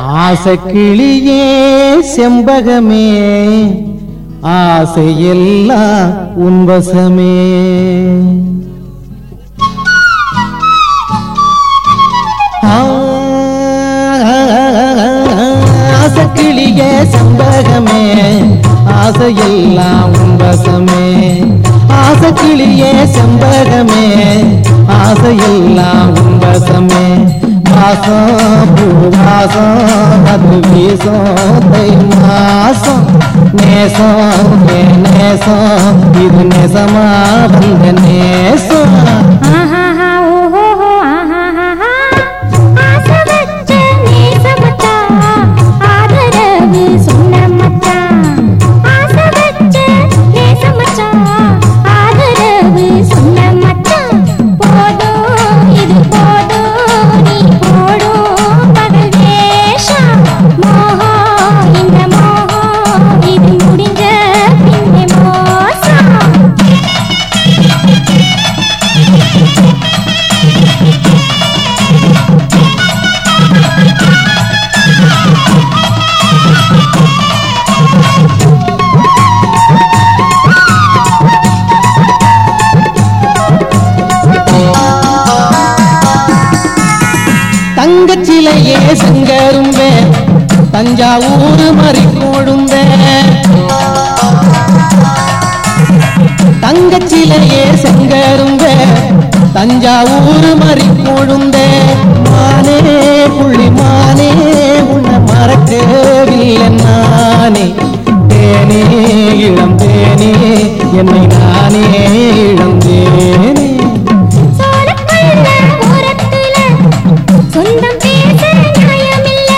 ஆசைக்கிளியே செம்பகமே ஆசையெல்லாம் உன்வசமே. ஆசைக்கிளியே செம்பகமே ஆசையெல்லாம் உன்வசமே. ஆசைக்கிளியே செம்பகமே ஆசையெல்லாம் உன்வசமே. வாசம் பூவாசம் அது வீசம் தை மாசம் நேசம் நேசம் இது நேசமா வந்த நேசம். தங்கச்சிலையே செங்கரும்பே தஞ்சாவூர் மறிக்கோடும்பே. தங்கச்சிலையே செங்கரும்பே தஞ்சாவூர் மறிக்கோடும்பே. மானே புள்ளி மானே உன்னை மறக்கவில்லை நானே. தேனே இளம் தேனே என்னை நானே இழந்தேனே. சொந்தம் பேச நியாயமில்ல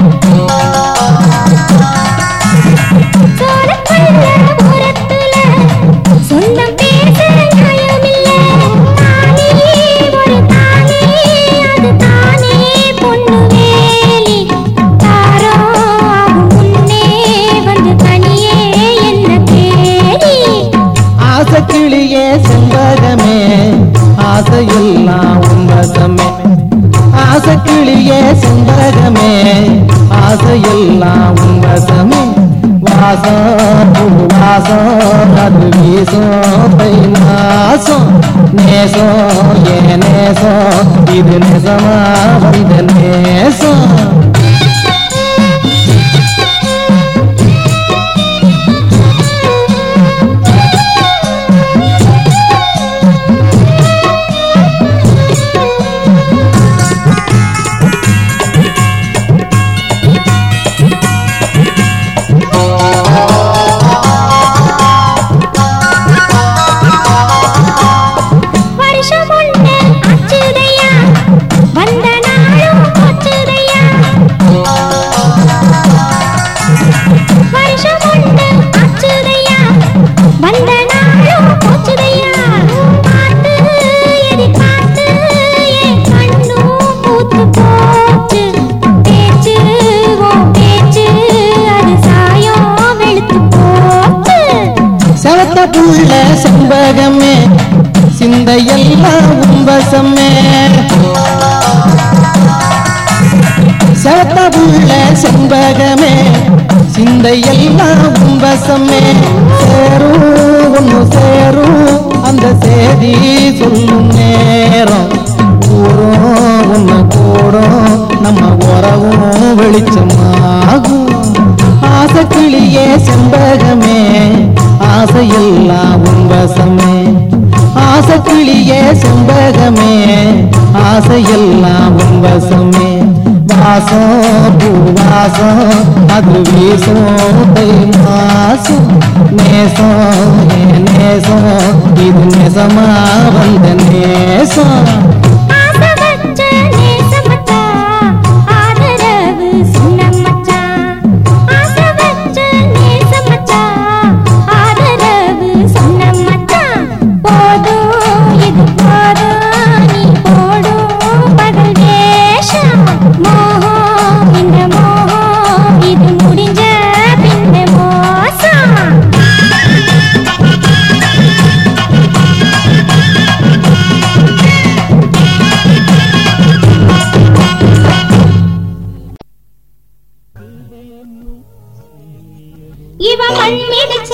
சோழப்பள்ள ஓரத்துல சொந்தம் பேச நியாயமில்ல. தானே ஒரு தானே அது தானே பொண்ணு வேலி தாரோ முன்னே வந்து தனியே என்ன தேடி. ஆசைக்கிளியே செம்பகமே ஆசையெல்லாம் உன்வசமே. ஆசைக்கிளியே செம்பகமே ஆசையெல்லாம் உன்வசமே. வாசம் பூவாசம் அது வீசம் தை மாசம் நேசம் நேசம் இது நேசமா வந்த நேசம். புள்ள செம்பகமே சிந்தையெல்லாம் உன்வசமே. செவத்த புள்ள செம்பகமே சிந்தையெல்லாம் உன்வசமே. சேரும் ஒன்று சேரும் அந்த சேதி சொல்லும் நேரம் கூறும் ஒன்று கூடும் நம்ம உறவும் வெளிச்சமாகும். ஆசைக்கிளியே செம்பகமே ஆசையெல்லாம் உன்வசமே. ஆசைக்கிளியே செம்பகமே ஆசையெல்லாம் உன்வசமே. வாசம் பூவாசம் அது வீசும் தை மாசம் நேசம் நேசம் இது நேசமா வந்த நேசம். இவ மண் மிதிச்ச